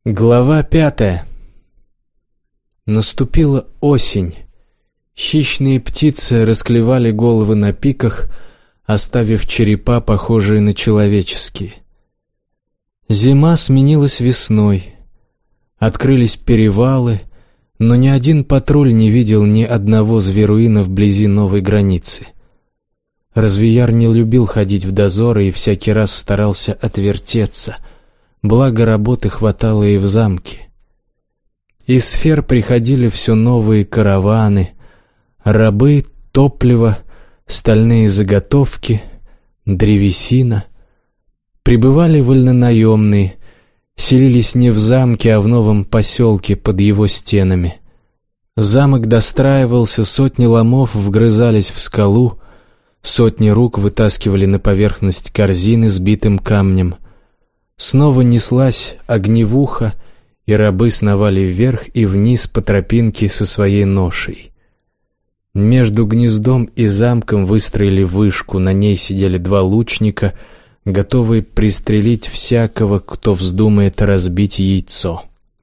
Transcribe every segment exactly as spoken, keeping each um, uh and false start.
Глава пятая. Наступила осень. Хищные птицы расклевали головы на пиках, оставив черепа, похожие на человеческие. Зима сменилась весной. Открылись перевалы, но ни один патруль не видел ни одного зверуина вблизи новой границы. Развияр не любил ходить в дозоры и всякий раз старался отвертеться, благо работы хватало и в замке. Из сфер приходили все новые караваны, рабы, топливо, стальные заготовки, древесина. Прибывали вольнонаемные, селились не в замке, а в новом поселке под его стенами. Замок достраивался, сотни ломов вгрызались в скалу, сотни рук вытаскивали на поверхность корзины с битым камнем. Снова неслась огневуха, и рабы сновали вверх и вниз по тропинке со своей ношей. Между гнездом и замком выстроили вышку, на ней сидели два лучника, готовые пристрелить всякого, кто вздумает разбить яйцо.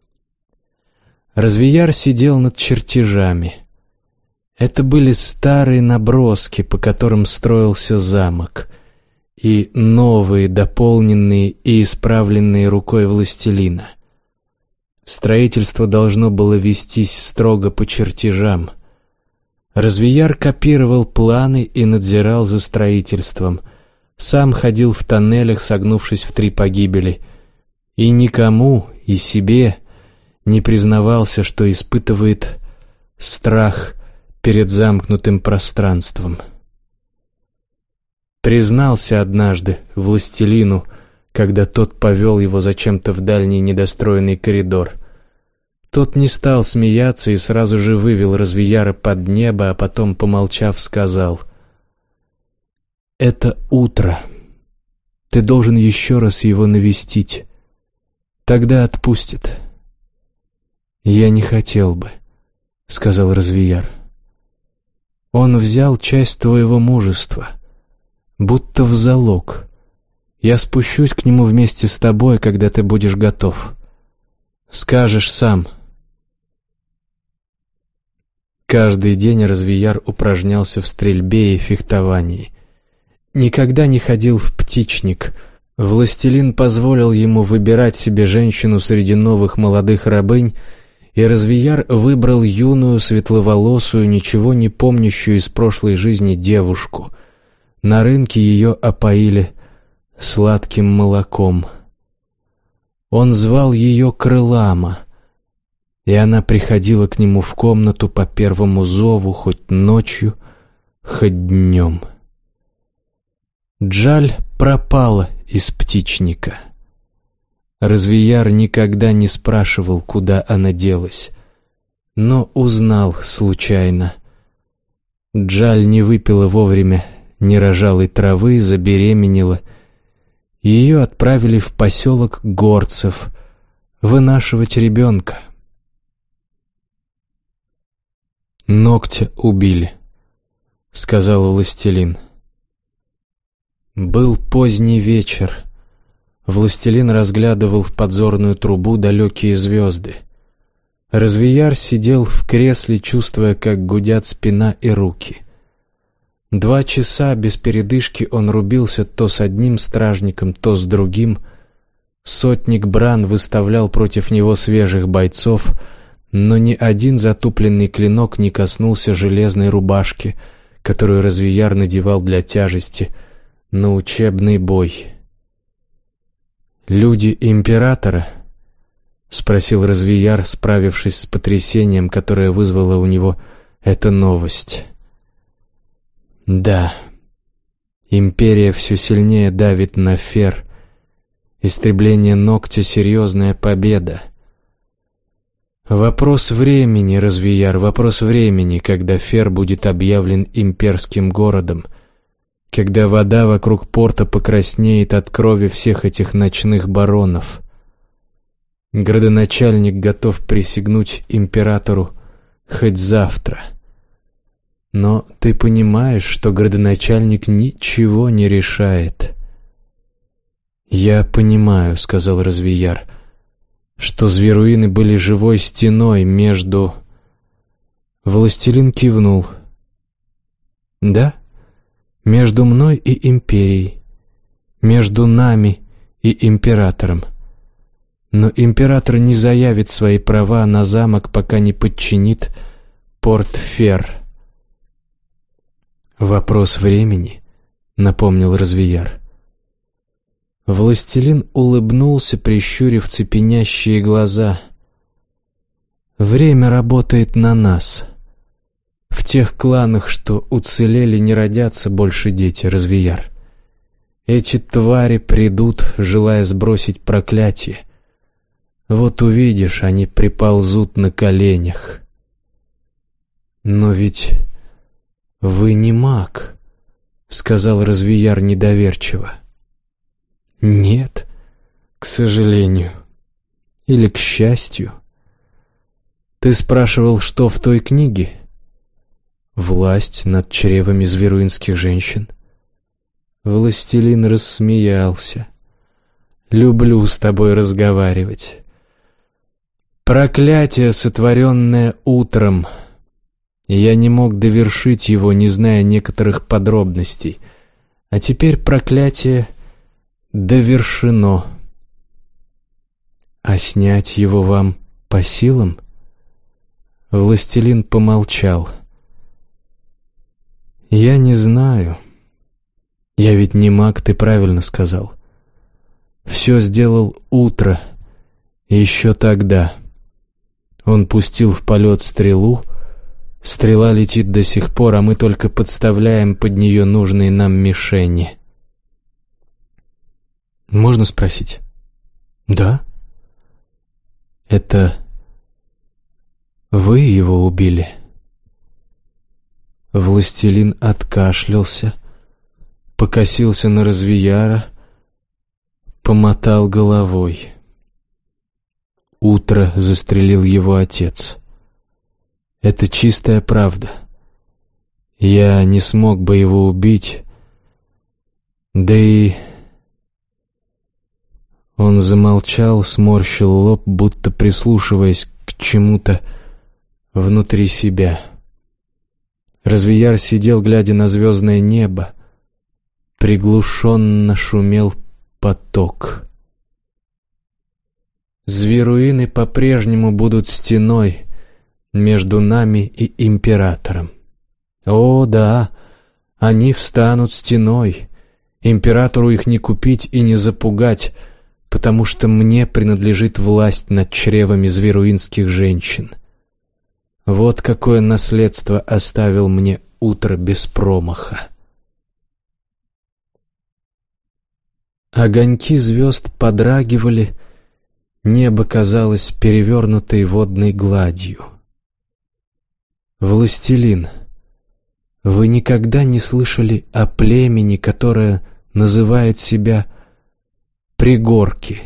Развияр сидел над чертежами. Это были старые наброски, по которым строился замок, и новые, дополненные и исправленные рукой властелина. Строительство должно было вестись строго по чертежам. Развияр копировал планы и надзирал за строительством. Сам ходил в тоннелях, согнувшись в три погибели, и никому, и себе, не признавался, что испытывает страх перед замкнутым пространством. Признался однажды властелину, когда тот повел его зачем-то в дальний недостроенный коридор. Тот не стал смеяться и сразу же вывел Развияра под небо, а потом, помолчав, сказал: «Это утро. Ты должен еще раз его навестить. Тогда отпустит». «Я не хотел бы», — сказал Развияр. «Он взял часть твоего мужества, будто в залог. Я спущусь к нему вместе с тобой, когда ты будешь готов. Скажешь сам». Каждый день Развияр упражнялся в стрельбе и фехтовании. Никогда не ходил в птичник. Властелин позволил ему выбирать себе женщину среди новых молодых рабынь, и Развияр выбрал юную, светловолосую, ничего не помнящую из прошлой жизни девушку. На рынке ее опоили сладким молоком. Он звал ее Крылама, и она приходила к нему в комнату по первому зову, хоть ночью, хоть днем. Джаль пропала из птичника. Развияр никогда не спрашивал, куда она делась, но узнал случайно. Джаль не выпила вовремя нерожалой травы, забеременела. Ее отправили в поселок горцев вынашивать ребенка. «Ногтя убили», — сказал властелин. Был поздний вечер. Властелин разглядывал в подзорную трубу далекие звезды. Развияр сидел в кресле, чувствуя, как гудят спина и руки. Два часа без передышки он рубился то с одним стражником, то с другим. Сотник Бран выставлял против него свежих бойцов, но ни один затупленный клинок не коснулся железной рубашки, которую Развияр надевал для тяжести на учебный бой. «Люди императора?» — спросил Развияр, справившись с потрясением, которое вызвала у него эта новость. «Да, империя все сильнее давит на Фер. Истребление Ногтя — серьезная победа. Вопрос времени, Развияр, вопрос времени, когда Фер будет объявлен имперским городом, когда вода вокруг порта покраснеет от крови всех этих ночных баронов. Градоначальник готов присягнуть императору хоть завтра. Но ты понимаешь, что градоначальник ничего не решает». «Я понимаю», — сказал Развияр. что зверуины были живой стеной между... Властелин кивнул. Да, между мной и империей, между нами и императором. Но император не заявит свои права на замок, пока не подчинит Порт-Фер. «Вопрос времени», — напомнил Развияр. Властелин улыбнулся, прищурив цепенящие глаза. «Время работает на нас. В тех кланах, что уцелели, не родятся больше дети, Развияр. Эти твари придут, желая сбросить проклятие. Вот увидишь, они приползут на коленях». «Но ведь вы не маг», — сказал Развияр недоверчиво. «Нет, к сожалению. Или к счастью. Ты спрашивал, что в той книге? Власть над чревами зверуинских женщин?» Властелин рассмеялся. «Люблю с тобой разговаривать. Проклятие, сотворенное утром. Я не мог довершить его, не зная некоторых подробностей. А теперь проклятие довершено. А снять его вам по силам?» Властелин помолчал. «Я не знаю. Я ведь не маг, ты правильно сказал. Все сделал утро, и еще тогда. Он пустил в полет стрелу. Стрела летит до сих пор, а мы только подставляем под нее нужные нам мишени». «Можно спросить?» «Да». «Это вы его убили?» Властелин откашлялся, покосился на Развияра, помотал головой. «Утро застрелил его отец. Это чистая правда. Я не смог бы его убить, да и...» Он замолчал, сморщил лоб, будто прислушиваясь к чему-то внутри себя. Развияр сидел, глядя на звездное небо. Приглушенно шумел поток. Зверуины по-прежнему будут стеной между нами и императором. О, да, они встанут стеной. Императору их не купить и не запугать, потому что мне принадлежит власть над чревами зверуинских женщин. Вот какое наследство оставил мне утро без промаха. Огоньки звезд подрагивали, небо казалось перевернутой водной гладью. «Властелин, вы никогда не слышали о племени, которое называет себя Пригорки?»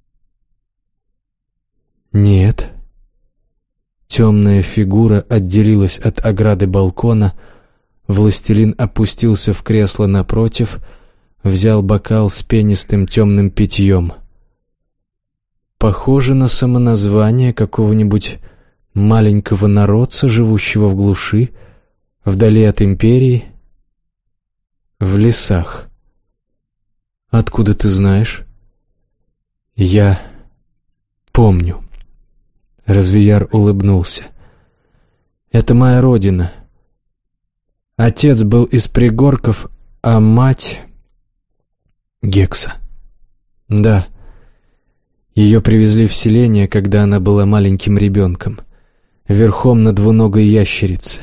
«Нет». Темная фигура отделилась от ограды балкона. Властелин опустился в кресло напротив, взял бокал с пенистым темным питьем. Похоже на самоназвание какого-нибудь маленького народца, живущего в глуши, вдали от империи, в лесах. «Откуда ты знаешь?» «Я помню». Развияр улыбнулся. «Это моя родина. Отец был из Пригорков, а мать — Гекса. Да, ее привезли в селение, когда она была маленьким ребенком, верхом на двуногой ящерице».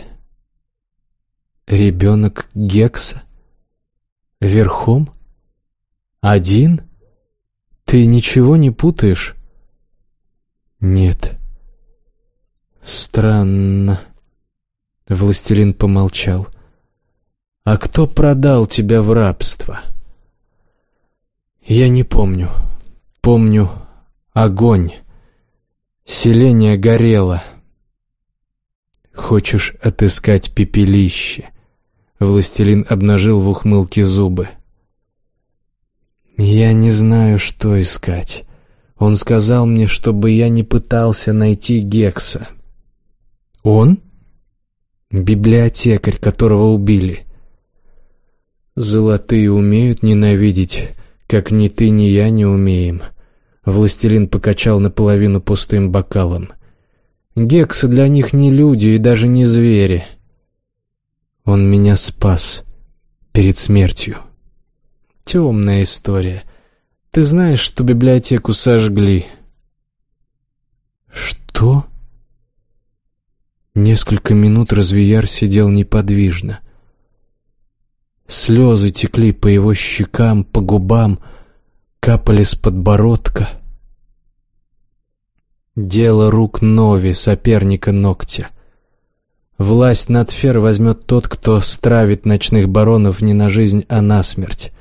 «Ребенок Гекса? Верхом? Один? Ты ничего не путаешь?» «Нет». «Странно». Властелин помолчал. «А кто продал тебя в рабство?» «Я не помню. Помню огонь. Селение горело». «Хочешь отыскать пепелище?» Властелин обнажил в ухмылке зубы. «Я не знаю, что искать. Он сказал мне, чтобы я не пытался найти Гекса. Он? Библиотекарь, которого убили. Золотые умеют ненавидеть, как ни ты, ни я не умеем. Властелин покачал наполовину пустым бокалом. Гексы для них не люди и даже не звери. Он меня спас перед смертью. Темная история. Ты знаешь, что библиотеку сожгли? Что? Несколько минут Развияр сидел неподвижно. Слезы текли по его щекам, по губам, капали с подбородка. Дело рук Нови, соперника Ногтя. Власть над Фер возьмет тот, кто стравит ночных баронов не на жизнь, а на смерть.